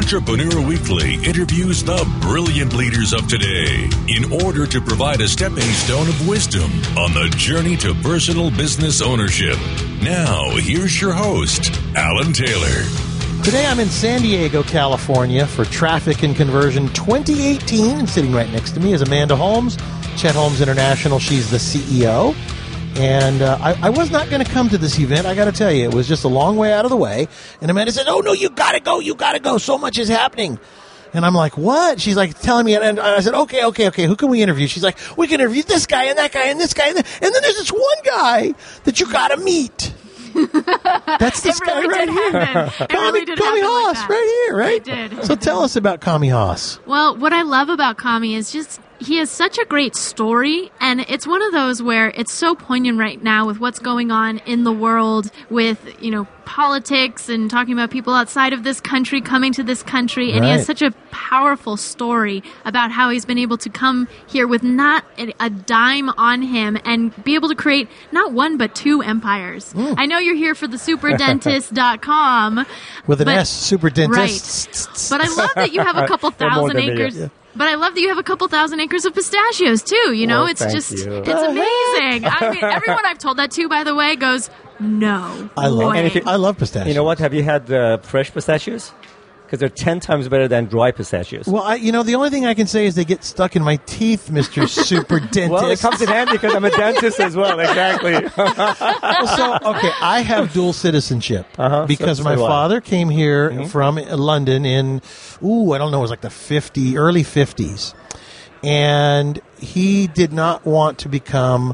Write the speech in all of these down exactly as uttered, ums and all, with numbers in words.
Entrepreneur Weekly interviews the brilliant leaders of today in order to provide a stepping stone of wisdom on the journey to personal business ownership. Now, here's your host, Alan Taylor. Today I'm in San Diego, California for Traffic and Conversion twenty eighteen, and sitting right next to me is Amanda Holmes, Chet Holmes International. She's the C E O. And uh, I, I was not going to come to this event. I got to tell you, it was just a long way out of the way. And Amanda said, oh, no, you got to go. You got to go. So much is happening. And I'm like, what? She's like telling me. And I said, okay, okay, okay. Who can we interview? She's like, we can interview this guy and that guy and this guy. And then, and then there's this one guy that you got to meet. That's this guy really right here. Kami, really Kami Haas, like right here, right? It did. So tell us about Kami Haas. Well, what I love about Kami is just he has such a great story, and it's one of those where it's so poignant right now with what's going on in the world with, you know, politics and talking about people outside of this country coming to this country, and right. He has such a powerful story about how he's been able to come here with not a dime on him and be able to create not one but two empires. Mm. I know you're here for the super dentist dot com. With an but, S, Super Dentist. Right. But I love that you have a couple thousand acres. Yeah. But I love that you have a couple thousand acres of pistachios, too. You know, oh, it's just, you. it's amazing. I mean, everyone I've told that to, by the way, goes, no I love, way. and if you, I love pistachios. You know what? Have you had uh, fresh pistachios? Because they're ten times better than dry pistachios. Well, I, you know, the only thing I can say is they get stuck in my teeth, Mister Super Dentist. Well, it comes in handy because I'm a dentist as well. Exactly. Well, so, okay, I have dual citizenship uh-huh. because so, my so father came here mm-hmm. from London in, ooh, I don't know, it was like the fifty, early fifties. And he did not want to become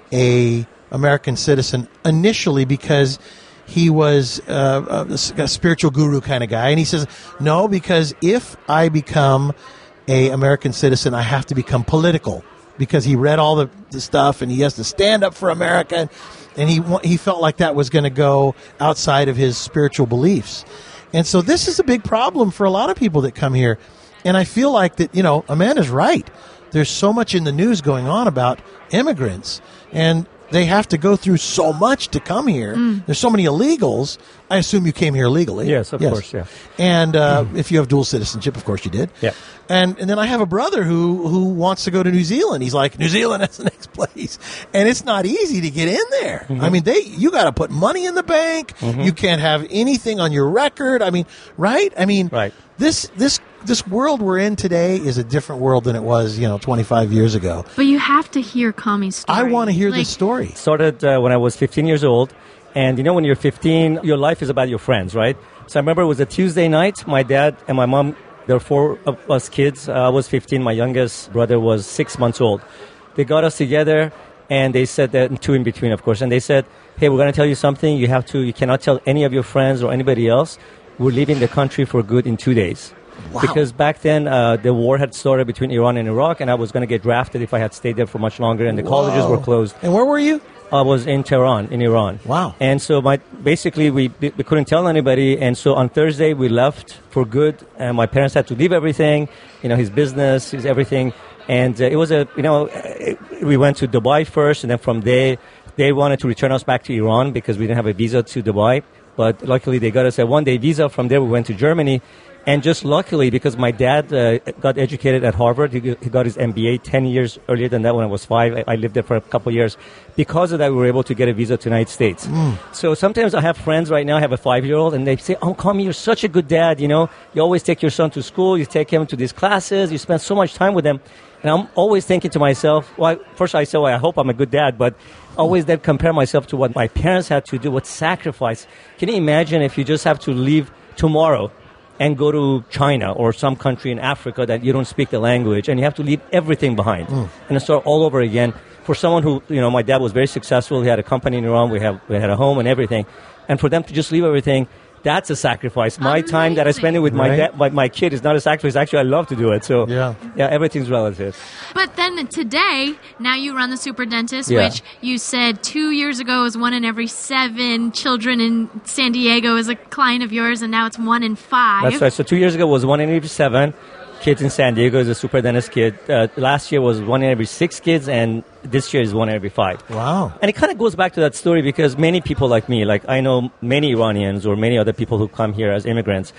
a American citizen initially because he was uh, a, a spiritual guru kind of guy. And he says, no, because if I become a American citizen, I have to become political, because he read all the, the stuff and he has to stand up for America. And, and he, he felt like that was going to go outside of his spiritual beliefs. And so this is a big problem for a lot of people that come here. And I feel like that, you know, Amanda's right. There's so much in the news going on about immigrants, and they have to go through so much to come here. Mm. There's so many illegals. I assume you came here legally. Yes, of yes. course, yeah. And uh, mm. if you have dual citizenship, of course you did. Yeah. And and then I have a brother who, who wants to go to New Zealand. He's like, New Zealand, that's the next place. And it's not easy to get in there. Mm-hmm. I mean, they you got to put money in the bank. Mm-hmm. You can't have anything on your record. I mean, right? I mean, right. this this this world we're in today is a different world than it was, you know, twenty-five years ago. But you have to hear Kami's story. I want to hear like, this story. Started uh, when I was fifteen years old. And, you know, when you're fifteen, your life is about your friends, right? So I remember it was a Tuesday night. My dad and my mom, there were four of us kids. Uh, I was fifteen. My youngest brother was six months old. They got us together, and they said that, and two in between, of course. And they said, hey, we're going to tell you something. You have to, you cannot tell any of your friends or anybody else. We're leaving the country for good in two days. Wow. Because back then, uh, the war had started between Iran and Iraq, and I was going to get drafted if I had stayed there for much longer, and the Whoa. colleges were closed. And where were you? I was in Tehran, in Iran. Wow. And so my basically we, we couldn't tell anybody, and so on Thursday we left for good, and my parents had to leave everything, you know, his business, his everything. And uh, it was a, you know, it, we went to Dubai first, and then from there they wanted to return us back to Iran because we didn't have a visa to Dubai. But luckily they got us a one-day visa. From there we went to Germany. And just luckily, because my dad uh, got educated at Harvard, he, he got his M B A ten years earlier than that when I was five. I, I lived there for a couple of years. Because of that, we were able to get a visa to the United States. Mm. So sometimes I have friends right now, I have a five-year-old, and they say, oh, Kami, you're such a good dad, you know. You always take your son to school, you take him to these classes, you spend so much time with him. And I'm always thinking to myself, well, first I say, well, I hope I'm a good dad, but always then compare myself to what my parents had to do, what sacrifice. Can you imagine if you just have to leave tomorrow and go to China or some country in Africa that you don't speak the language, and you have to leave everything behind mm. and start all over again? For someone who, you know, my dad was very successful. He had a company in Iran. We have we had a home and everything. And for them to just leave everything, that's a sacrifice. My Amazing. time that I spend it with my Right. dad, my, my kid is not a sacrifice. Actually, I love to do it. So Yeah. yeah, everything's relative. But then today, now you run the Super Dentist, Yeah. which you said two years ago was one in every seven children in San Diego is a client of yours, and now it's one in five. That's right. So two years ago was one in every seven kids in San Diego is a super dentist kid. Uh, last year was one in every six kids, and this year is one in every five. Wow. And it kind of goes back to that story because many people like me, like I know many Iranians or many other people who come here as immigrants,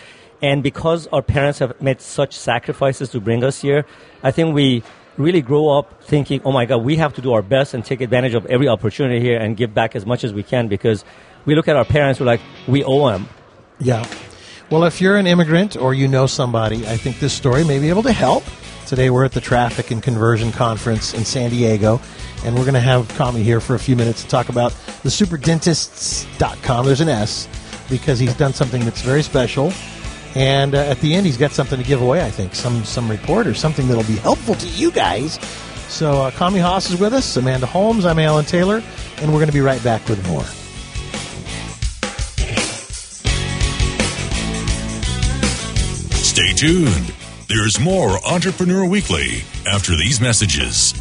And because our parents have made such sacrifices to bring us here, I think we really grow up thinking, oh my God, we have to do our best and take advantage of every opportunity here and give back as much as we can, because we look at our parents, we're like, we owe them. Yeah. Well, if you're an immigrant or you know somebody, I think this story may be able to help. Today we're at the Traffic and Conversion Conference in San Diego, and we're going to have Kami here for a few minutes to talk about the super dentists dot com. There's an S, because he's done something that's very special. And uh, at the end, he's got something to give away, I think, some some report or something that'll be helpful to you guys. So uh, Kami Haas is with us, Amanda Holmes, I'm Alan Taylor, and we're going to be right back with more. Stay tuned. There's more Entrepreneur Weekly after these messages.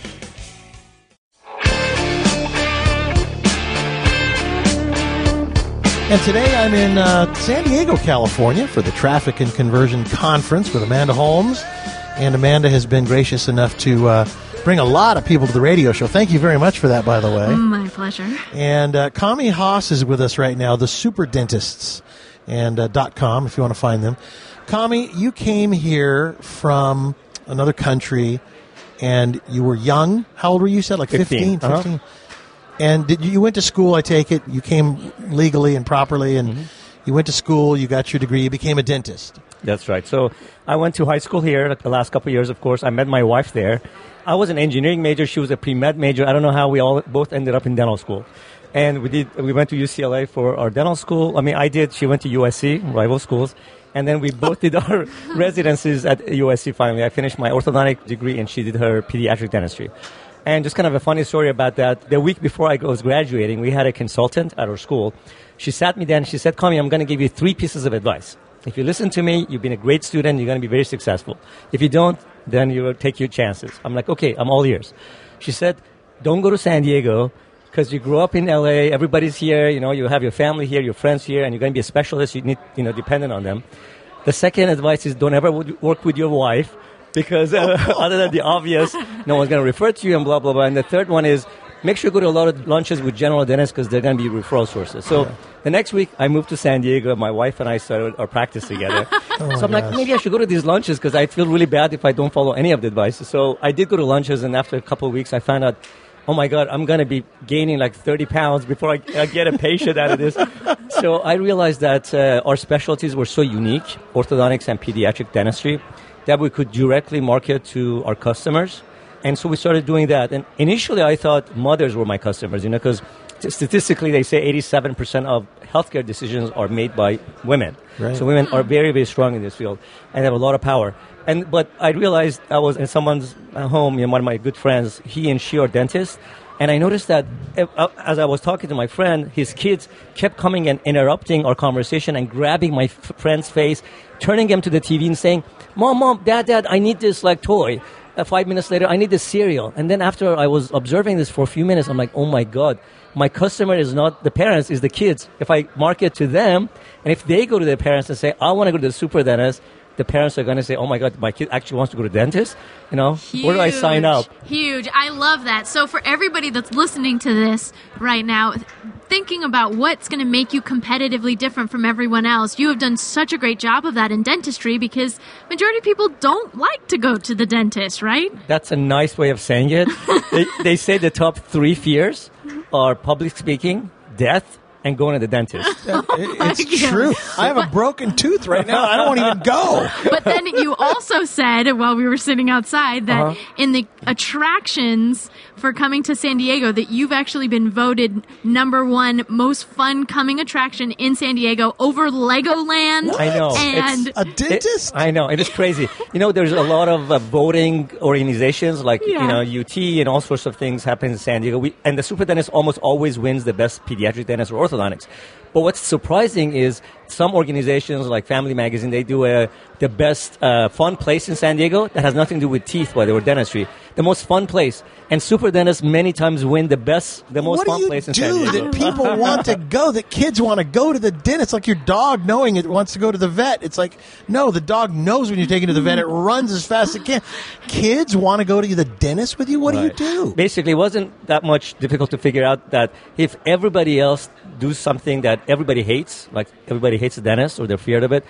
And today I'm in uh, San Diego, California for the Traffic and Conversion Conference with Amanda Holmes. And Amanda has been gracious enough to uh, bring a lot of people to the radio show. Thank you very much for that, by the way. My pleasure. And uh, Kami Haas is with us right now, the super dentists and uh, .com if you want to find them. Kami, you came here from another country and you were young. How old were you? You said like fifteen? fifteen. fifteen. Uh-huh. And did you, you went to school, I take it. You came legally and properly, and mm-hmm. you went to school, you got your degree, you became a dentist. That's right. So I went to high school here the last couple of years, of course. I met my wife there. I was an engineering major. She was a pre-med major. I don't know how we all both ended up in dental school. And we did. We went to U C L A for our dental school. I mean, I did. She went to U S C, rival schools. And then we both did our residencies at U S C finally. I finished my orthodontic degree, and she did her pediatric dentistry. And just kind of a funny story about that. The week before I was graduating, we had a consultant at our school. She sat me down. She said, Kami, I'm going to give you three pieces of advice. If you listen to me, you've been a great student. You're going to be very successful. If you don't, then you will take your chances. I'm like, okay, I'm all ears. She said, don't go to San Diego because you grew up in L A. Everybody's here. You know, you have your family here, your friends here, and you're going to be a specialist. You need, you know, dependent on them. The second advice is don't ever work with your wife. Because uh, other than the obvious, no one's going to refer to you and blah, blah, blah. And the third one is make sure you go to a lot of lunches with general dentists because they're going to be referral sources. So yeah. The next week, I moved to San Diego. My wife and I started our practice together. oh so I'm gosh. like, maybe I should go to these lunches because I feel really bad if I don't follow any of the advice. So I did go to lunches, and after a couple of weeks, I found out, oh, my God, I'm going to be gaining like thirty pounds before I, I get a patient out of this. So I realized that uh, our specialties were so unique, orthodontics and pediatric dentistry, that we could directly market to our customers. And so we started doing that. And initially, I thought mothers were my customers, you know, because statistically, they say eighty-seven percent of healthcare decisions are made by women. Right. So women are very, very strong in this field and have a lot of power. And But I realized I was in someone's home, you know, one of my good friends, he and she are dentists. And I noticed that as I was talking to my friend, his kids kept coming and interrupting our conversation and grabbing my f- friend's face, turning him to the T V and saying, Mom, Mom, Dad, Dad, I need this like toy. Uh, five minutes later, I need this cereal. And then after I was observing this for a few minutes, I'm like, oh my God, my customer is not the parents, is the kids. If I market to them, and if they go to their parents and say, I want to go to the super dentist, the parents are going to say, oh, my God, my kid actually wants to go to the dentist. You know, huge, where do I sign up? Huge. I love that. So for everybody that's listening to this right now, thinking about what's going to make you competitively different from everyone else, you have done such a great job of that in dentistry because majority of people don't like to go to the dentist, right? That's a nice way of saying it. they, they say the top three fears are public speaking, death, and going to the dentist. Yeah, it, it's true. I have a broken tooth right now. I don't want to even go. But then you also said, while we were sitting outside, that uh-huh. in the attractions for coming to San Diego, that you've actually been voted number one most fun coming attraction in San Diego over Legoland. I know. And it's a dentist? It, I know. It is crazy. You know, there's a lot of uh, voting organizations like, yeah. you know, U T and all sorts of things happen in San Diego. We, and the super dentist almost always wins the best pediatric dentist or orthodontics. But what's surprising is some organizations like Family Magazine, they do a, the best uh, fun place in San Diego that has nothing to do with teeth, by the way, dentistry. The most fun place. And super dentists many times win the best, the most what fun place in San Diego. What do you do that people want to go, that kids want to go to the dentist? It's like your dog knowing it wants to go to the vet. It's like, no, the dog knows when you're taking it to the vet. It runs as fast as it can. Kids want to go to the dentist with you? What right. do you do? Basically, it wasn't that much difficult to figure out that if everybody else do something that everybody hates, like everybody hates the dentist or they're feared of it,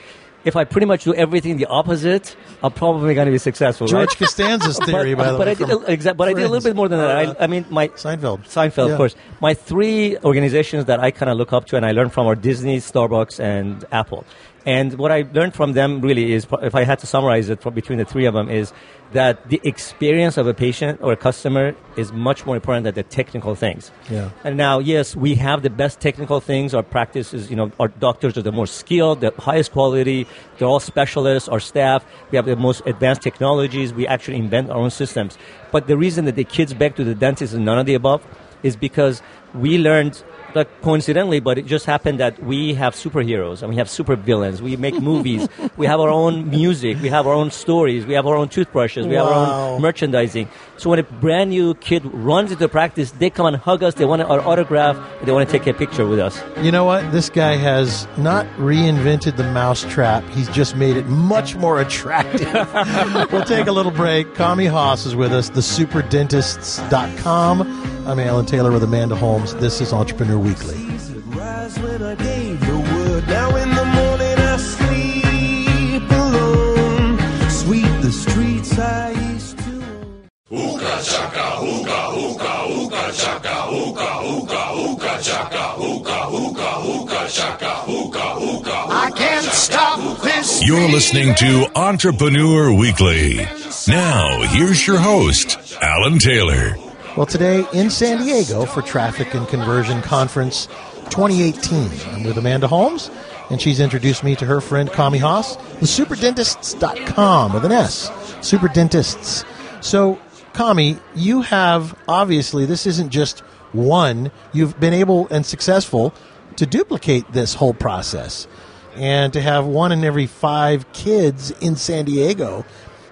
if I pretty much do everything the opposite, I'm probably going to be successful. George right? Costanza's theory, but, by the but way. I did, a, exa- but I did a little bit more than that. Uh, I, I mean, my Seinfeld. Seinfeld, Yeah. of course. My three organizations that I kind of look up to and I learned from are Disney, Starbucks, and Apple. And what I learned from them really is, if I had to summarize it from between the three of them, is that the experience of a patient or a customer is much more important than the technical things. Yeah. And now, yes, we have the best technical things. Our practices, you know, our doctors are the more skilled, the highest quality. They're all specialists. Our staff, we have the most advanced technologies. We actually invent our own systems. But the reason that the kids beg to the dentist and none of the above is because we learned, like coincidentally, but it just happened that we have superheroes and we have super villains. We make movies. We have our own music. We have our own stories. We have our own toothbrushes. We have our Wow. own merchandising. So when a brand new kid runs into practice, they come and hug us. They want our autograph. They want to take a picture with us. You know what? This guy has not reinvented the mousetrap. He's just made it much more attractive. We'll take a little break. Kami Haas is with us, the super dentists dot com. I'm Alan Taylor with Amanda Holmes. This is Entrepreneur Weekly. Rise when I gave the word. Now in the morning I sleep alone. Sweep the streets I used to. Hookah chaka, hookah, hookah, hookah chaka, hookah, hookah, hookah chaka, hookah, hookah, hookah chaka, hookah, hookah. I can't stop this. You're listening to Entrepreneur Weekly. Now, here's your host, Alan Taylor. Well, today in San Diego for Traffic and Conversion Conference twenty eighteen. I'm with Amanda Holmes, and she's introduced me to her friend Kami Haas, the super dentists dot com with an S, Super Dentists. So, Kami, you have, obviously, this isn't just one. You've been able and successful to duplicate this whole process. And to have one in every five kids in San Diego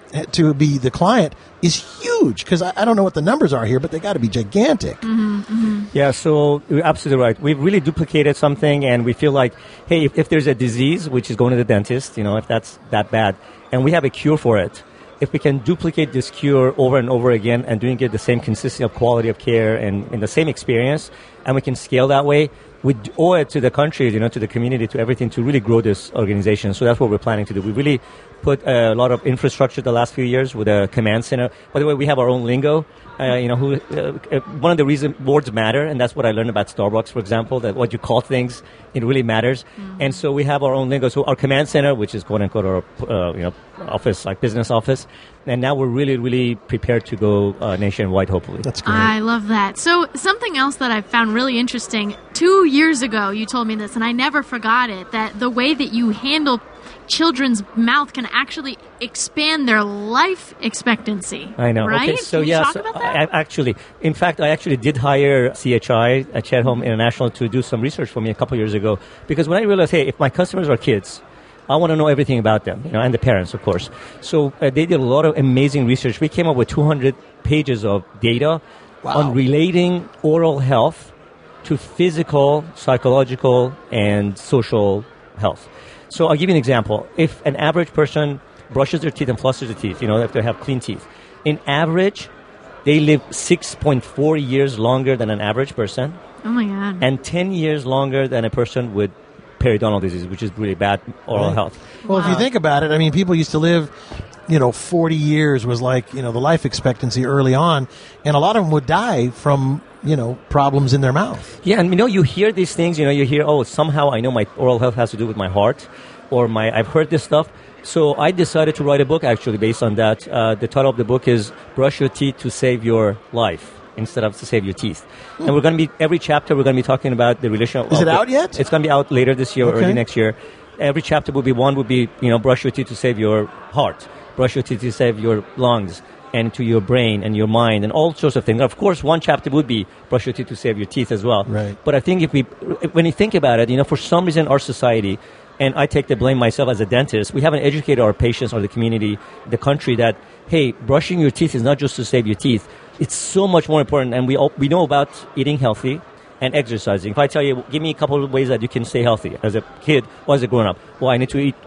to be the client is huge, because I, I don't know what the numbers are here, but they got to be gigantic. Mm-hmm, mm-hmm. Yeah, so you're absolutely right. We've really duplicated something, and we feel like, hey, if, if there's a disease, which is going to the dentist, you know, if that's that bad, and we have a cure for it, if we can duplicate this cure over and over again and doing it the same consistency of quality of care and in the same experience, and we can scale that way, we owe it to the country, you know, to the community, to everything, to really grow this organization. So that's what we're planning to do. We really put a lot of infrastructure the last few years with a command center. By the way, we have our own lingo. Uh, you know, who uh, one of the reasons words matter, and that's what I learned about Starbucks, for example, that what you call things, it really matters. Mm-hmm. And so we have our own lingo. So our command center, which is quote unquote our uh, you know office, like business office, and now we're really, really prepared to go uh, nationwide, hopefully. That's great. I love that. So something else that I found really interesting, two years ago you told me this, and I never forgot it, that the way that you handle children's mouth can actually expand their life expectancy. I know. Right? Okay, so Can you yeah, talk so about I, that? I actually, in fact, I actually did hire C H I at Chatholm International to do some research for me a couple years ago, because when I realized, hey, if my customers are kids, I want to know everything about them, you know, and the parents, of course. So uh, they did a lot of amazing research. We came up with two hundred pages of data Wow. on relating oral health to physical, psychological, and social health. So I'll give you an example. If an average person brushes their teeth and flushes their teeth, you know, if they have clean teeth, in average, they live six point four years longer than an average person, Oh my God. and ten years longer than a person with periodontal disease, which is really bad oral Right. health. Well, if you Wow. think about it, I mean, people used to live, you know, forty years was like, you know, the life expectancy early on, and a lot of them would die from, you know, problems in their mouth. Yeah, and you know, you hear these things, you know, you hear, oh, somehow I know my oral health has to do with my heart, or my, I've heard this stuff. So I decided to write a book actually based on that. Uh, the title of the book is Brush Your Teeth to Save Your Life, instead of to save your teeth. And we're going to be, every chapter we're going to be talking about the relation. Is of it the- out yet? It's going to be out later this year, or Okay. early next year. Every chapter will be, one would be, you know, brush your teeth to save your heart, brush your teeth to save your lungs, and to your brain and your mind, and all sorts of things. Of course, one chapter would be brush your teeth to save your teeth as well. Right. But I think if we, when you think about it, you know, for some reason our society, and I take the blame myself as a dentist, we haven't educated our patients or the community, the country, that, hey, brushing your teeth is not just to save your teeth. It's so much more important, and we all, we know about eating healthy and exercising. If I tell you, give me a couple of ways that you can stay healthy as a kid or as a grown-up. Well, I need to eat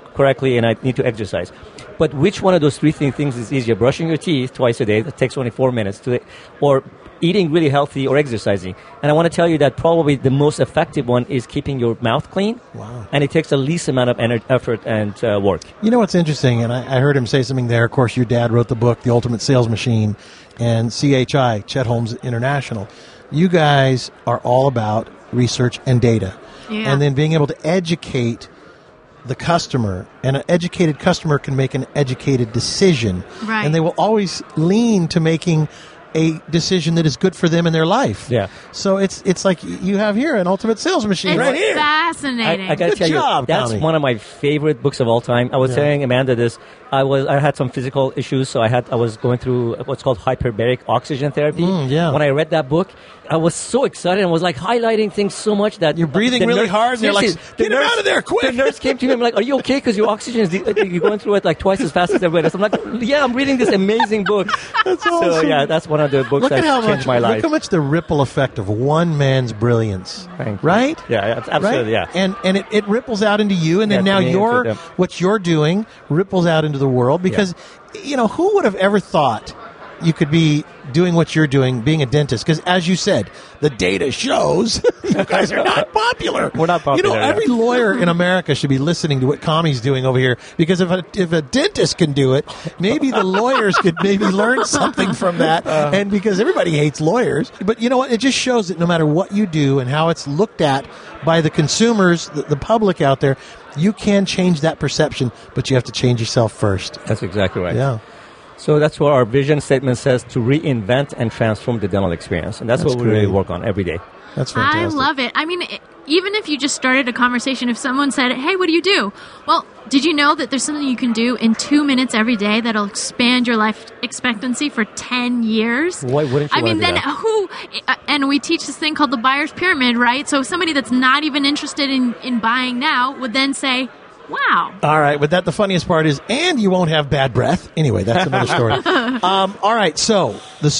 correctly and I need to exercise. But which one of those three things is easier? Brushing your teeth twice a day, that takes only four minutes, to, or eating really healthy or exercising. And I want to tell you that probably the most effective one is keeping your mouth clean. Wow. And it takes the least amount of ener- effort and uh, work. You know what's interesting, and I, I heard him say something there. Of course, your dad wrote the book, The Ultimate Sales Machine, and C H I, Chet Holmes International. You guys are all about research and data. Yeah. And then being able to educate the customer, and an educated customer can make an educated decision. Right. And they will always lean to making a decision that is good for them in their life. Yeah. So it's it's like you have here an ultimate sales machine It's right here. fascinating. I, I gotta Good tell job, you, that's Tommy. one of my favorite books of all time. I was Yeah. telling Amanda this. I was I had some physical issues, so I had I was going through what's called hyperbaric oxygen therapy. Mm, yeah. When I read that book, I was so excited and was like highlighting things so much that You're breathing the really nurse- hard, and they're like, seriously, "Get the him nurse- out of there, quick!" The nurse came to me and I'm like, "Are you okay? Because your oxygen is you're going through it like twice as fast as everybody else." I'm like, "Yeah, I'm reading this amazing book." That's So awesome. yeah, that's one of the books Look that at how changed much, my life. look how much the ripple effect of one man's brilliance, Thank you. right? Yeah, yeah, absolutely. Right? Yeah. And and it, it ripples out into you, and then Yeah, now to me and to your them. what you're doing ripples out into the world because you know who would have ever thought you could be doing what you're doing, being a dentist? Because as you said, the data shows you guys are not popular. We're not popular, You know, yeah. every lawyer in America should be listening to what Kami's doing over here because if a, if a dentist can do it, maybe the lawyers could maybe learn something from that. Uh. And because everybody hates lawyers, but you know what? It just shows that no matter what you do and how it's looked at by the consumers, the, the public out there, you can change that perception, but you have to change yourself first. That's exactly right. Yeah. So that's what our vision statement says, to reinvent and transform the dental experience. And that's, That's what we really great. work on every day. That's I fantastic. love it. I mean, it, even if you just started a conversation, if someone said, "Hey, what do you do?" Well, did you know that there's something you can do in two minutes every day that'll expand your life expectancy for ten years? Why wouldn't you I mean, wanna do then that? who? uh, And we teach this thing called the buyer's pyramid, right? So somebody that's not even interested in, in buying now would then say, "Wow." All right, but that the funniest part is, and you won't have bad breath. Anyway, that's another story. um, all right, so the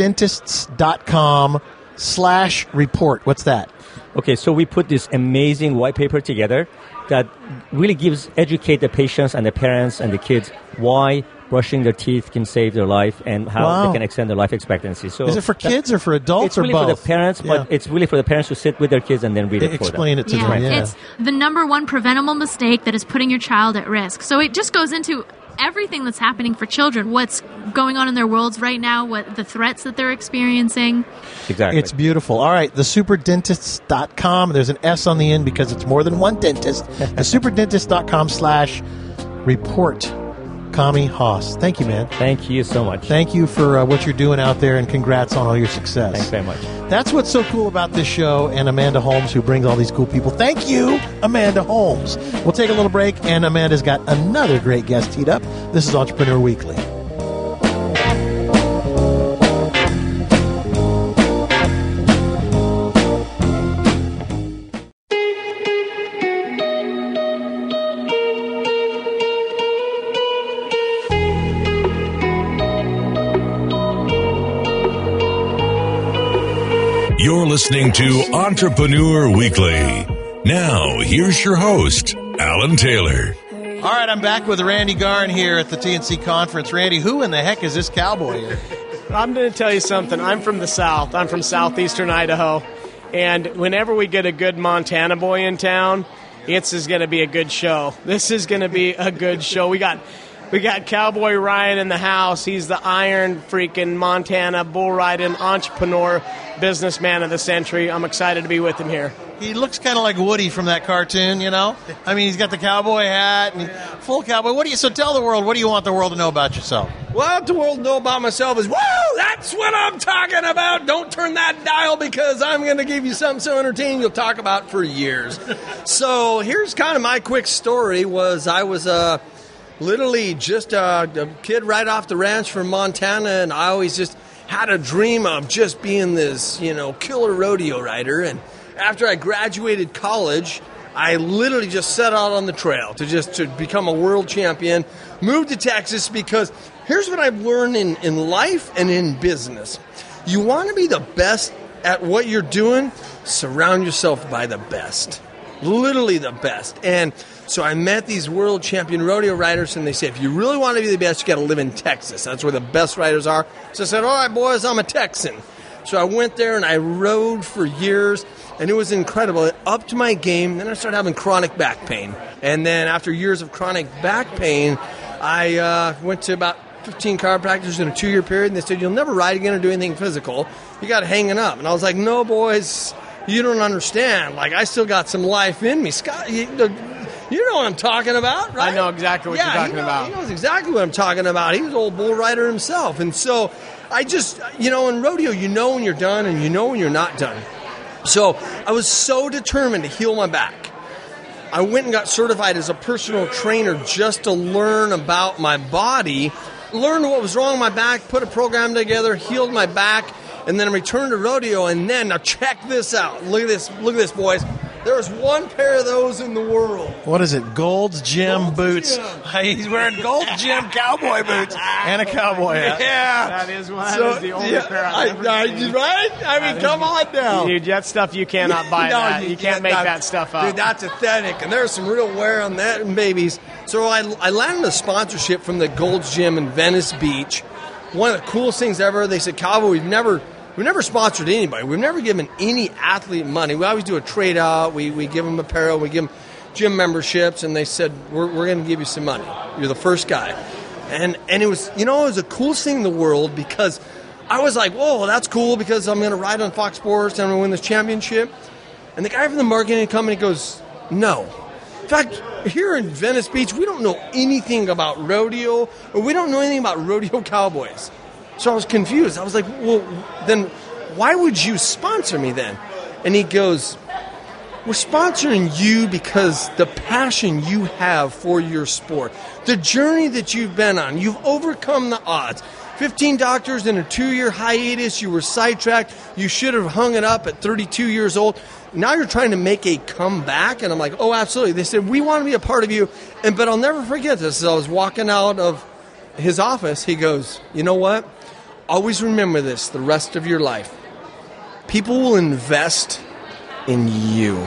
superdentists.com slash report. What's that? Okay, so we put this amazing white paper together that really gives, educate the patients and the parents and the kids why brushing their teeth can save their life and how Wow. they can extend their life expectancy. So Is it for that- kids or for adults It's or really both? for the parents, but Yeah. it's really for the parents to sit with their kids and then read it for them. Explain it to Yeah, them. Yeah. it's the number one preventable mistake that is putting your child at risk. So it just goes into everything that's happening for children, what's going on in their worlds right now, what the threats that they're experiencing. Exactly. It's beautiful. All right, the superdentists dot com. There's an S on the end because it's more than one dentist. The superdentist.com slash report. Kami Haas. Thank you, man. Thank you so much. Thank you for uh, what you're doing out there, and congrats on all your success. Thanks very much. That's what's so cool about this show, and Amanda Holmes, who brings all these cool people. Thank you, Amanda Holmes. We'll take a little break, and Amanda's got another great guest teed up. This is Entrepreneur Weekly. You're listening to Entrepreneur Weekly. Now, here's your host, Alan Taylor. All right, I'm back with Randy Garn here at the T N C conference. Randy, who in the heck is this cowboy here? I'm going to tell you something. I'm from the South. I'm from southeastern Idaho. And whenever we get a good Montana boy in town, it's is going to be a good show. This is going to be a good show. We got we got Cowboy Ryan in the house. He's the iron freaking Montana bull riding entrepreneur, businessman of the century. I'm excited to be with him here. He looks kind of like Woody from that cartoon, you know? I mean, he's got the cowboy hat and he, full cowboy. What do you, so tell the world, what do you want the world to know about yourself? What the world know about myself is, whoa, that's what I'm talking about. Don't turn that dial because I'm going to give you something so entertaining you'll talk about for years. So here's kind of my quick story. Was I was uh, literally just a, a kid right off the ranch from Montana, and I always just had a dream of just being this, you know, killer rodeo rider. And after I graduated college, I literally just set out on the trail to just to become a world champion. Moved to Texas because here's what I've learned in, in life and in business. You want to be the best at what you're doing, surround yourself by the best. literally the best. And so I met these world champion rodeo riders, and they said, if you really want to be the best, you got to live in Texas. That's where the best riders are. So I said, all right, boys, I'm a Texan. So I went there, and I rode for years, and it was incredible. It upped my game. Then I started having chronic back pain. And then after years of chronic back pain, I uh, went to about fifteen chiropractors in a two-year period, and they said, you'll never ride again or do anything physical. You got to hang it up. And I was like, no, boys, you don't understand. Like, I still got some life in me. Scott, you, you know what I'm talking about, right? I know exactly what yeah, you're talking he know, about. He knows exactly what I'm talking about. He was an old bull rider himself. And so I just, you know, in rodeo, you know when you're done and you know when you're not done. So I was so determined to heal my back. I went and got certified as a personal trainer just to learn about my body, learned what was wrong with my back, put a program together, healed my back, and then I returned to rodeo. And then, now check this out. Look at this. Look at this, boys. There was one pair of those in the world. What is it? Gold's Gym Gold's boots. Gym. Hey, he's wearing Gold's Gym cowboy boots and a cowboy hat. Yeah. That is one. That So, is the only yeah, pair I've I, ever I, seen. right? I mean, come on now. Dude, that stuff you cannot buy. No, that. You, can't make that stuff up. Dude, that's authentic, and there's some real wear on that, babies. So I, I landed a sponsorship from the Gold's Gym in Venice Beach. One of the coolest things ever. They said, Cowboy, we've never we've never sponsored anybody. We've never given any athlete money. We always do a trade out. We we give them apparel. We give them gym memberships, and they said, we're we're going to give you some money. You're the first guy. And and it was, you know, it was the coolest thing in the world because I was like, whoa, that's cool because I'm going to ride on Fox Sports and I'm going to win this championship. And the guy from the marketing company goes, no. In fact, here in Venice Beach, we don't know anything about rodeo, or we don't know anything about rodeo cowboys. So I was confused. I was like, well, then why would you sponsor me then? And he goes, we're sponsoring you because the passion you have for your sport, the journey that you've been on, you've overcome the odds. fifteen doctors in a two-year hiatus, you were sidetracked, you should have hung it up at thirty-two years old. Now you're trying to make a comeback, and I'm like, oh, absolutely. They said, we want to be a part of you, and but I'll never forget this. As I was walking out of his office, he goes, you know what? Always remember this the rest of your life. People will invest in you.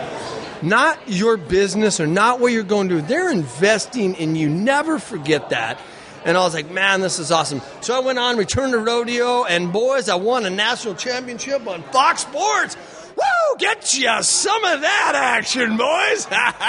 Not your business or not what you're going to do. They're investing in you. Never forget that. And I was like, man, this is awesome. So I went on, returned to rodeo, and boys, I won a national championship on Fox Sports. Woo! Get you some of that action, boys.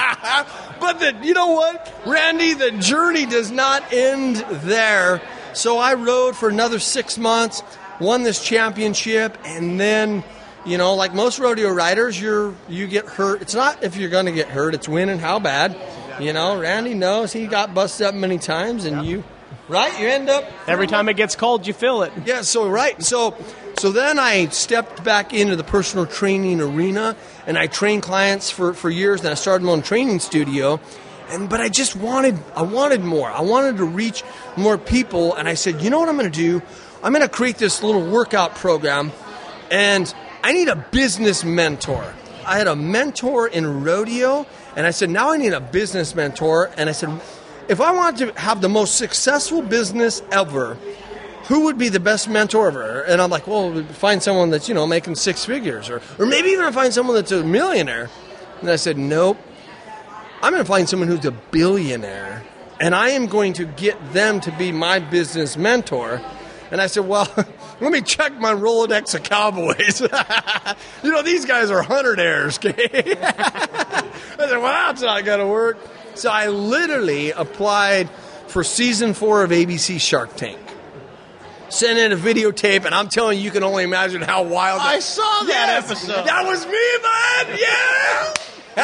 But the, you know what, Randy, the journey does not end there. So I rode for another six months, won this championship, and then, you know, like most rodeo riders, you're you get hurt. It's not if you're going to get hurt, it's when and how bad. You know, Randy knows he got busted up many times, and you, right, you end up. Every time it gets cold, you feel it. Yeah, so right. So so then I stepped back into the personal training arena, and I trained clients for, for years, and I started my own training studio. And but I just wanted I wanted more. I wanted to reach more people, and I said, you know what I'm going to do? I'm going to create this little workout program, and I need a business mentor. I had a mentor in rodeo, and I said, now I need a business mentor. And I said, if I want to have the most successful business ever, who would be the best mentor ever? And I'm like, well, find someone that's, you know, making six figures, or, or maybe even find someone that's a millionaire. And I said, nope. I'm going to find someone who's a billionaire, and I am going to get them to be my business mentor. And I said, well, let me check my Rolodex of cowboys. You know, these guys are hundredaires. Okay? I said, well, that's not going to work. So I literally applied for season four of A B C Shark Tank. Sent in a videotape, and I'm telling you, you can only imagine how wild. I saw that Yes, episode. That was me, man. Yeah.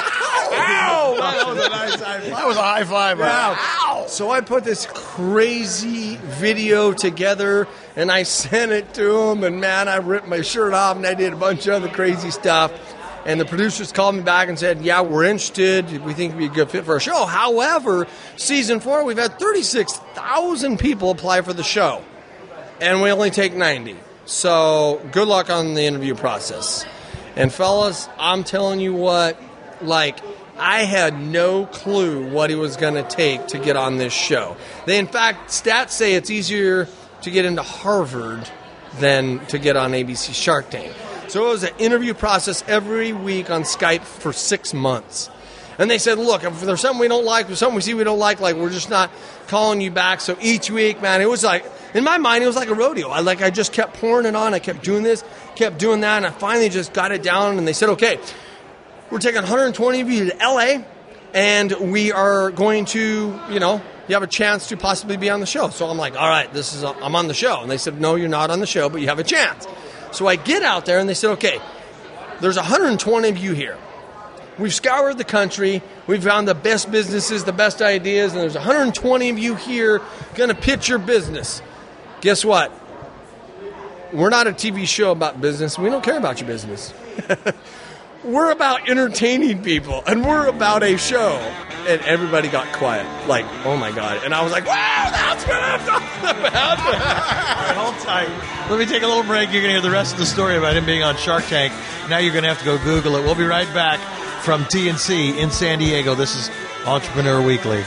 Ow! That was a nice high five. That was a high five. Wow. So I put this crazy video together, and I sent it to him, and man, I ripped my shirt off, and I did a bunch of other crazy stuff. And the producers called me back and said, yeah, we're interested. We think you'd be a good fit for our show. However, season four, we've had thirty-six thousand people apply for the show, and we only take ninety. So good luck on the interview process. And fellas, I'm telling you what, like, I had no clue what it was going to take to get on this show. They, in fact, stats say it's easier to get into Harvard than to get on A B C Shark Tank. So it was an interview process every week on Skype for six months. And they said, look, if there's something we don't like, if there's something we see we don't like, like we're just not calling you back. So each week, man, it was like, in my mind, it was like a rodeo. I like I just kept pouring it on. I kept doing this, kept doing that, and I finally just got it down. And they said, okay, we're taking one hundred twenty of you to L A, and we are going to, you know, you have a chance to possibly be on the show. So I'm like, all right, this is, I'm on the show. And they said, no, you're not on the show, but you have a chance. So I get out there, and they said, okay, there's one hundred twenty of you here. We've scoured the country. We've found the best businesses, the best ideas, and there's one hundred twenty of you here going to pitch your business. Guess what? We're not a T V show about business. We don't care about your business. We're about entertaining people, and we're about a show. And everybody got quiet, like, oh my God. And I was like, wow, that's what I'm talking about. All right, hold tight. Let me take a little break. You're going to hear the rest of the story about him being on Shark Tank. Now you're going to have to go Google it. We'll be right back from T N C in San Diego. This is Entrepreneur Weekly.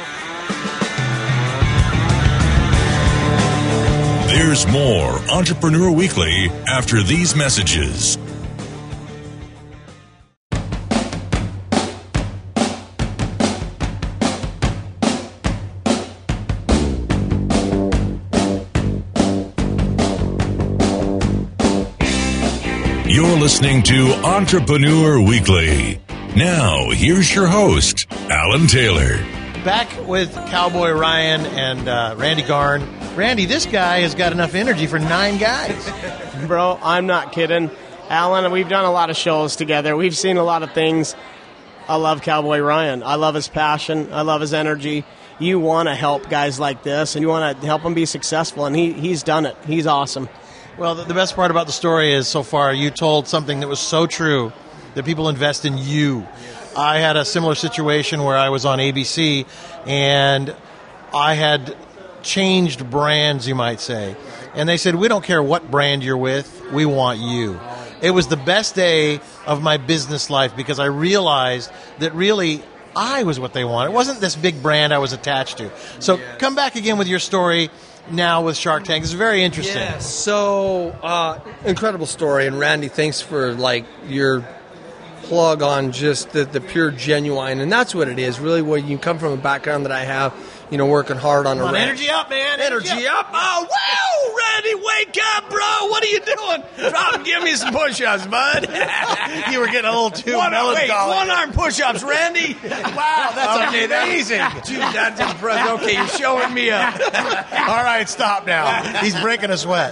There's more Entrepreneur Weekly after these messages. You're listening to Entrepreneur Weekly. Now, here's your host, Alan Taylor. Back with Cowboy Ryan and uh, Randy Garn. Randy, this guy has got enough energy for nine guys. Bro, I'm not kidding. Alan, we've done a lot of shows together. We've seen a lot of things. I love Cowboy Ryan. I love his passion. I love his energy. You want to help guys like this, and you want to help them be successful, and he he's done it. He's awesome. Well, the, the best part about the story is so far you told something that was so true that people invest in you. I had a similar situation where I was on A B C, and I had changed brands, you might say. And they said, we don't care what brand you're with, we want you. It was the best day of my business life because I realized that really I was what they wanted. It wasn't this big brand I was attached to. So yes. Come back again with your story now with Shark Tank. It's very interesting. Yeah, so uh, incredible story. And Randy, thanks for like your plug on just the, the pure genuine. And that's what it is, really, where you come from a background that I have, you know, working hard on Come a on, ranch. Energy up, man. Energy, energy up. up. Oh, wow, Randy, wake up, bro. What are you doing? Drop and give me some push-ups, bud. You were getting a little too one, melancholy. Wait, one-arm push-ups, Randy. Wow, that's okay, amazing. Dude, that's impressive. Okay, you're showing me up. All right, stop now. He's breaking a sweat.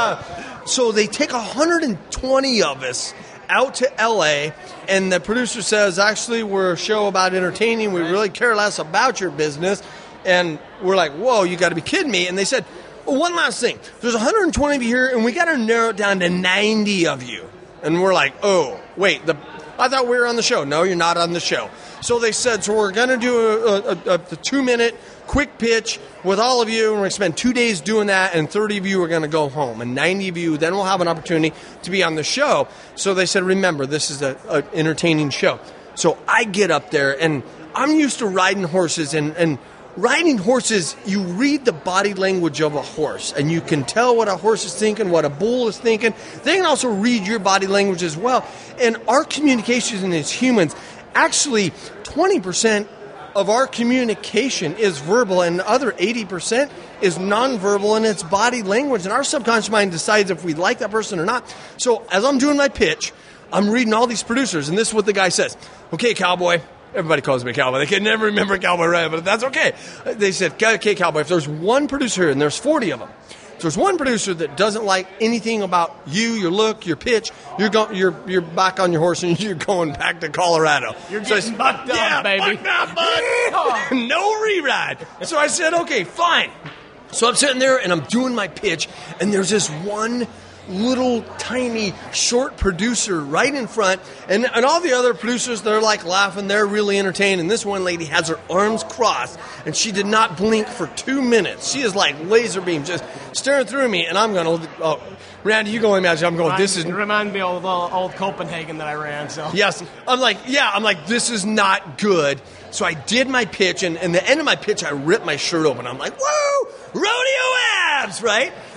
Uh, so they take one hundred twenty of us out to L A, and the producer says, actually, we're a show about entertaining. We really care less about your business. And we're like, whoa, you got to be kidding me. And they said, well, one last thing. There's one hundred twenty of you here, and we got to narrow it down to ninety of you. And we're like, oh, wait, the, I thought we were on the show. No, you're not on the show. So they said, so we're going to do a, a, a, a two-minute quick pitch with all of you, and we're going to spend two days doing that, and thirty of you are going to go home, and ninety of you then will have an opportunity to be on the show. So they said, remember, this is an entertaining show. So I get up there, and I'm used to riding horses, and, and riding horses, you read the body language of a horse, and you can tell what a horse is thinking, what a bull is thinking. They can also read your body language as well. And our communication as humans, actually, twenty percent of our communication is verbal, and the other eighty percent is nonverbal, and it's body language. And our subconscious mind decides if we like that person or not. So as I'm doing my pitch, I'm reading all these producers, and this is what the guy says. Okay, Cowboy. Everybody calls me Cowboy. They can never remember Cowboy Ryan, but that's okay. They said, okay, Cowboy, if there's one producer here, and there's forty of them, if there's one producer that doesn't like anything about you, your look, your pitch, you're going, you're you're back on your horse and you're going back to Colorado. You're so getting bucked up, yeah, baby. Bucked up, bud. No reride. So I said, okay, fine. So I'm sitting there and I'm doing my pitch, and there's this one little tiny short producer right in front, and, and all the other producers, they're like laughing, they're really entertained, and this one lady has her arms crossed, and she did not blink for two minutes. She is like laser beam just staring through me, and I'm going to, oh, Randy, you go imagine, I'm going, Remind, this is... Remind me of old, old Copenhagen that I ran, so... Yes, I'm like, yeah, I'm like, this is not good. So I did my pitch, and at the end of my pitch, I ripped my shirt open. I'm like, whoa, rodeo abs, right?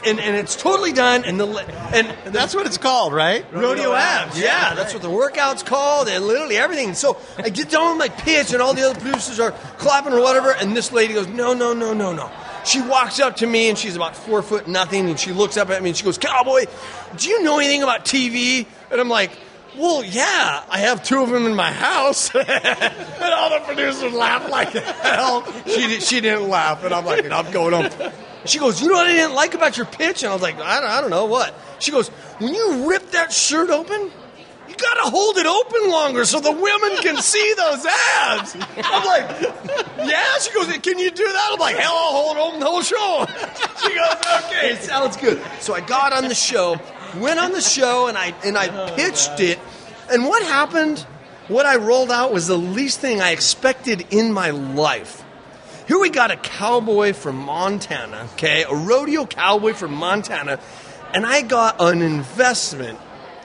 and, and it's totally done. And the and That's what it's called, right? Rodeo abs, yeah, that's what the workout's called, and literally everything. So I get down on my pitch, and all the other producers are clapping or whatever, and this lady goes, no, no, no, no, no. She walks up to me, and she's about four foot nothing, and she looks up at me, and she goes, Cowboy, do you know anything about T V? And I'm like, well, yeah, I have two of them in my house. And all the producers laugh like hell. She, did, she didn't laugh, and I'm like, I'm going on. She goes, you know what I didn't like about your pitch? And I was like, I don't, I don't know, what? She goes, when you rip that shirt open, you got to hold it open longer so the women can see those abs. I'm like, yeah? She goes, can you do that? I'm like, hell, I'll hold it open the whole show. She goes, okay, sounds good. So I got on the show, went on the show, and I and I pitched it. And what happened, what I rolled out was the least thing I expected in my life. Here we got a cowboy from Montana, okay, a rodeo cowboy from Montana, and I got an investment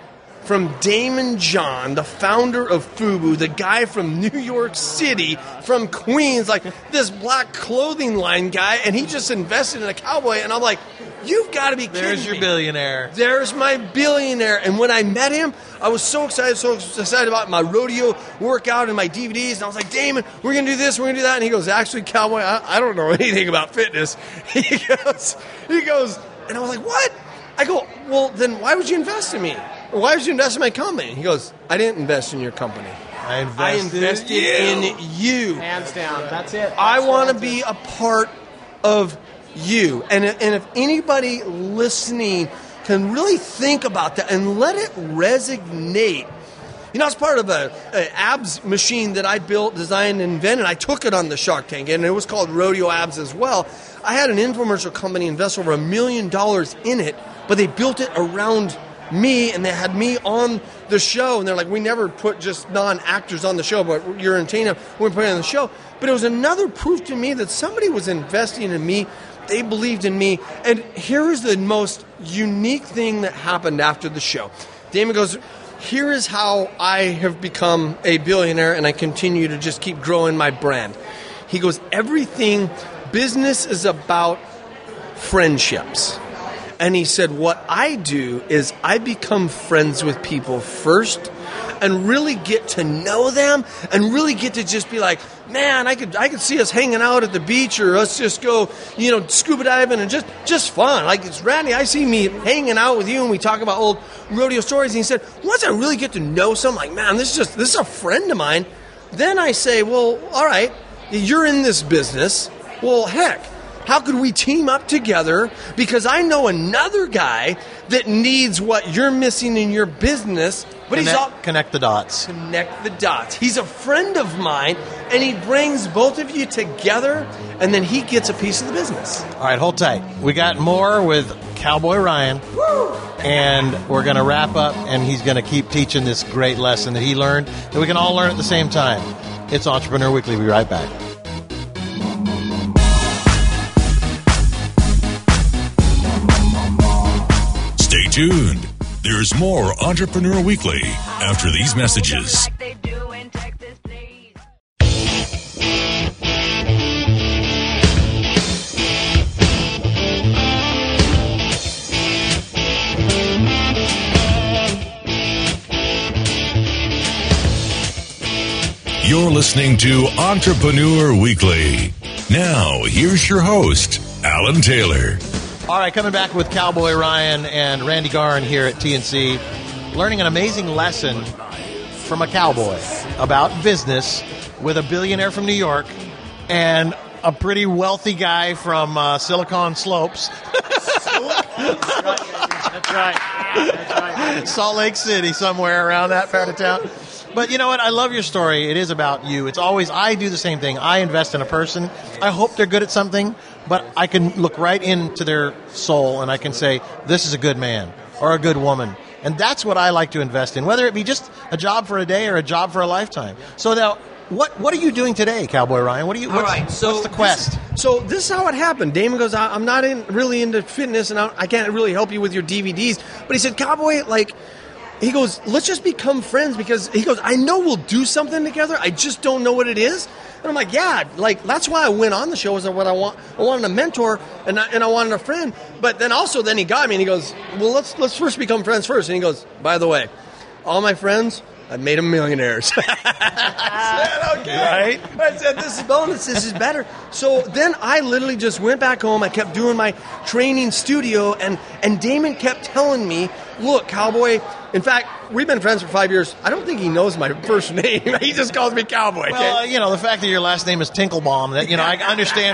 from Damon John, the founder of FUBU, the guy from New York City, from Queens, like this black clothing line guy, and he just invested in a cowboy, and I'm like, you've got to be kidding There's your me. billionaire. There's my billionaire. And when I met him, I was so excited, so excited about my rodeo workout and my D V Ds. And I was like, Damon, we're going to do this, we're going to do that. And he goes, actually, Cowboy, I, I don't know anything about fitness. He goes, he goes, and I was like, what? I go, well, then why would you invest in me? Or why would you invest in my company? He goes, I didn't invest in your company. I invested, I invested in you. Hands down. That's it. I That's want to what be a part of you. And, and if anybody listening can really think about that and let it resonate. You know, it's part of a, a abs machine that I built, designed, and invented. I took it on the Shark Tank, and it was called Rodeo Abs as well. I had an infomercial company invest over a million dollars in it, but they built it around me, and they had me on the show, and they're like, we never put just non-actors on the show, but you're entertaining, we're putting it on the show. But it was another proof to me that somebody was investing in me. They believed in me. And here is the most unique thing that happened after the show. Damon goes, here is how I have become a billionaire, and I continue to just keep growing my brand. He goes, everything, business is about friendships. And he said, what I do is I become friends with people first and really get to know them and really get to just be like, man, I could I could see us hanging out at the beach, or us just go, you know, scuba diving, and just, just fun. Like, it's Randy, I see me hanging out with you and we talk about old rodeo stories. And he said, once I really get to know someone, like, man, this is just, this is a friend of mine. Then I say, well, all right, you're in this business. Well, heck, how could we team up together? Because I know another guy that needs what you're missing in your business, but connect, he's all connect the dots. Connect the dots. He's a friend of mine, and he brings both of you together, and then he gets a piece of the business. All right, hold tight. We got more with Cowboy Ryan, Woo! And we're going to wrap up, and he's going to keep teaching this great lesson that he learned that we can all learn at the same time. It's Entrepreneur Weekly. We'll be right back. Stay tuned. There's more Entrepreneur Weekly after these messages. You're listening to Entrepreneur Weekly. Now, here's your host, Alan Taylor. All right, coming back with Cowboy Ryan and Randy Garn here at T N C, learning an amazing lesson from a cowboy about business with a billionaire from New York and a pretty wealthy guy from uh, Silicon Slopes. That's right. That's right. Salt Lake City, somewhere around that part of town. But you know what? I love your story. It is about you. It's always, I do the same thing. I invest in a person. I hope they're good at something, but I can look right into their soul and I can say, this is a good man or a good woman. And that's what I like to invest in, whether it be just a job for a day or a job for a lifetime. So now, what what are you doing today, Cowboy Ryan? What are you? What's, All right, so what's the quest? This, so this is how it happened. Damon goes, I'm not in, really into fitness, and I, I can't really help you with your D V Ds. But he said, Cowboy, like, he goes, let's just become friends, because he goes, I know we'll do something together. I just don't know what it is. And I'm like, yeah, like, that's why I went on the show, is what I want. I wanted a mentor, and I, and I wanted a friend. But then also, then he got me and he goes, well, let's let's first become friends first. And he goes, by the way, all my friends, I've made them millionaires. I said, okay. Right? I said, this is bonus. This is better. So then I literally just went back home. I kept doing my training studio, and, and Damon kept telling me, look, Cowboy, in fact, we've been friends for five years. I don't think he knows my first name. He just calls me Cowboy. Okay? Well, uh, you know, the fact that your last name is Tinklebaum, that, you know, I understand.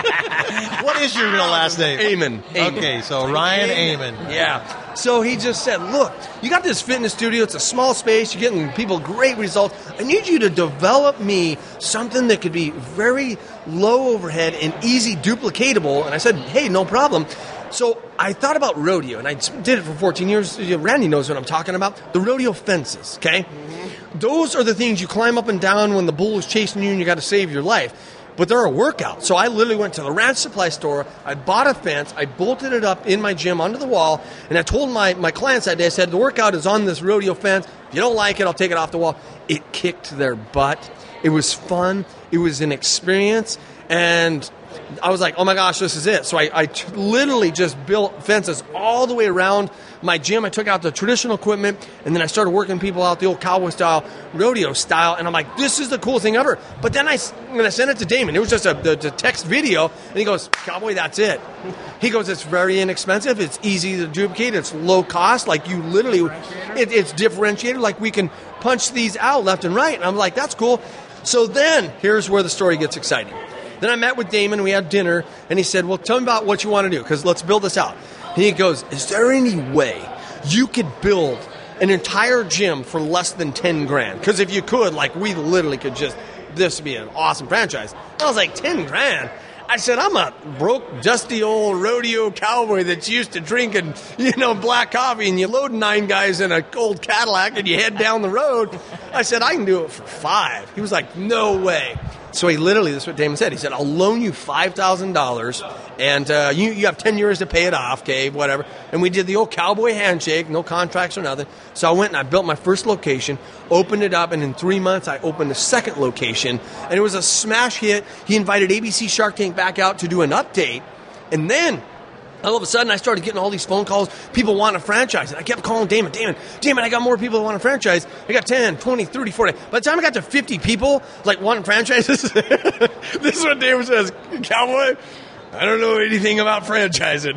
Why. What is your real last name? Amon. Amon. Okay, so Ryan Amon. Yeah. So he just said, look, you got this fitness studio. It's a small space. You're getting people great results. I need you to develop me something that could be very low overhead and easy duplicatable. And I said, hey, no problem. So I thought about rodeo, and I did it for fourteen years. Randy knows what I'm talking about. The rodeo fences, okay? Mm-hmm. Those are the things you climb up and down when the bull is chasing you and you got to save your life. But they're a workout. So I literally went to the ranch supply store. I bought a fence. I bolted it up in my gym under the wall. And I told my, my clients that day, I said, the workout is on this rodeo fence. If you don't like it, I'll take it off the wall. It kicked their butt. It was fun. It was an experience. And I was like, oh my gosh, this is it. So I, I t- literally just built fences all the way around my gym. I took out the traditional equipment, and then I started working people out the old cowboy style, rodeo style, and I'm like, this is the coolest thing ever. But then I, when I sent it to Damon, it was just a the, the text video, and he goes, Cowboy, that's it. He goes, it's very inexpensive, it's easy to duplicate, it's low cost, like you literally, it, it's differentiated, like we can punch these out left and right. And I'm like, that's cool. So then, here's where the story gets exciting. Then I met with Damon, we had dinner, and he said, well, tell me about what you want to do, because let's build this out. And he goes, is there any way you could build an entire gym for less than ten grand? Because if you could, like, we literally could just, this would be an awesome franchise. I was like, ten grand? I said, I'm a broke, dusty old rodeo cowboy that's used to drinking, you know, black coffee, and you load nine guys in a old Cadillac and you head down the road. I said, I can do it for five. He was like, no way. So he literally, this is what Damon said. He said, I'll loan you five thousand dollars, and uh, you, you have ten years to pay it off, okay, whatever. And we did the old cowboy handshake, no contracts or nothing. So I went and I built my first location, opened it up, and in three months I opened a second location. And it was a smash hit. He invited A B C Shark Tank back out to do an update. And then all of a sudden, I started getting all these phone calls. People want a franchise. And I kept calling Damon, Damon, Damon, I got more people that want a franchise. I got ten, twenty, thirty, forty. By the time I got to fifty people, like, wanting franchises, this is what Damon says, Cowboy, I don't know anything about franchising.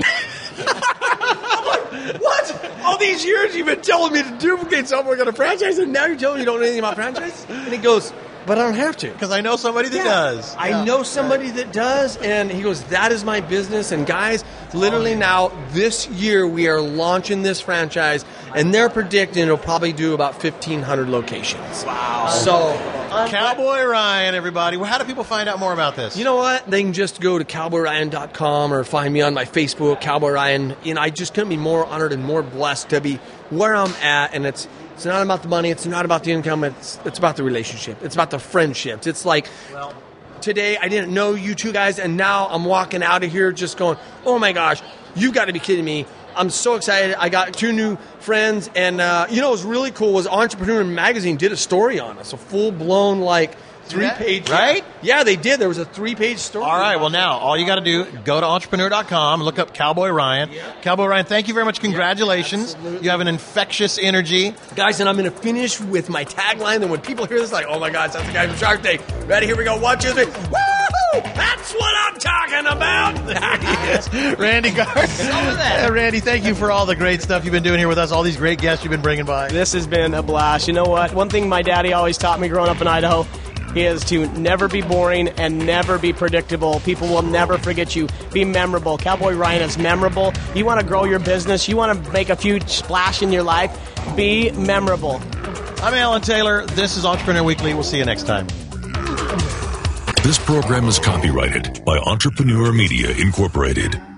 I'm like, what? All these years you've been telling me to duplicate something, we're going to franchise, and now you're telling me you don't know anything about franchise? And he goes, but I don't have to. Because I know somebody that Yeah. does. I Yeah. know somebody that does, and he goes, that is my business. And guys, literally now, this year, we are launching this franchise, and they're predicting it'll probably do about fifteen hundred locations. Wow. So, Cowboy Ryan, everybody. Well, how do people find out more about this? you know what? They can just go to cowboy ryan dot com or find me on my Facebook, Cowboy Ryan. You know, I just couldn't be more honored and more blessed to be where I'm at, and it's It's not about the money. It's not about the income. It's it's about the relationship. It's about the friendships. It's like, well, today I didn't know you two guys, and now I'm walking out of here just going, oh my gosh, you've got to be kidding me. I'm so excited. I got two new friends, and uh, you know what was really cool was Entrepreneur Magazine did a story on us, a full-blown, like, three-page. Right? Yeah, they did. There was a three-page story. All right, well, now, all you got to do, go to entrepreneur dot com, look up Cowboy Ryan. Yeah. Cowboy Ryan, thank you very much. Congratulations. Yeah, you have an infectious energy. Guys, and I'm going to finish with my tagline, and when people hear this, like, oh my God, that's the guy from Shark Tank. Ready? Here we go. One, two, three. Woo! That's what I'm talking about. Yes. Randy Garth. Some of that. Uh, Randy, thank you for all the great stuff you've been doing here with us, all these great guests you've been bringing by. This has been a blast. You know what? One thing my daddy always taught me growing up in Idaho is to never be boring and never be predictable. People will never forget you. Be memorable. Cowboy Ryan is memorable. You want to grow your business. You want to make a few splash in your life. Be memorable. I'm Alan Taylor. This is Entrepreneur Weekly. We'll see you next time. This program is copyrighted by Entrepreneur Media Incorporated.